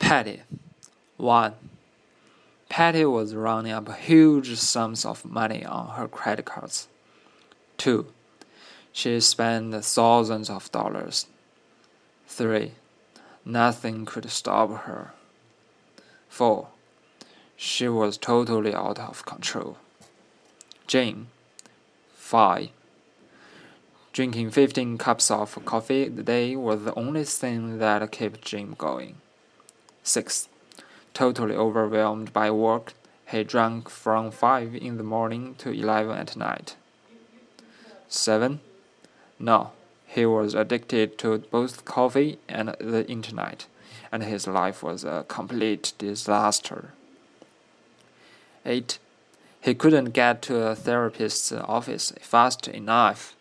Patty. 1. Patty was running up huge sums of money on her credit cards. 2. She spent thousands of dollars. 3. Nothing could stop her. 4. She was totally out of control. Jane. 5. Drinking 15 cups of coffee a day was the only thing that kept Jim going. 6. Totally overwhelmed by work, he drank from 5 in the morning to 11 at night. 7. No, he was addicted to both coffee and the internet, and his life was a complete disaster. 8. He couldn't get to a therapist's office fast enough.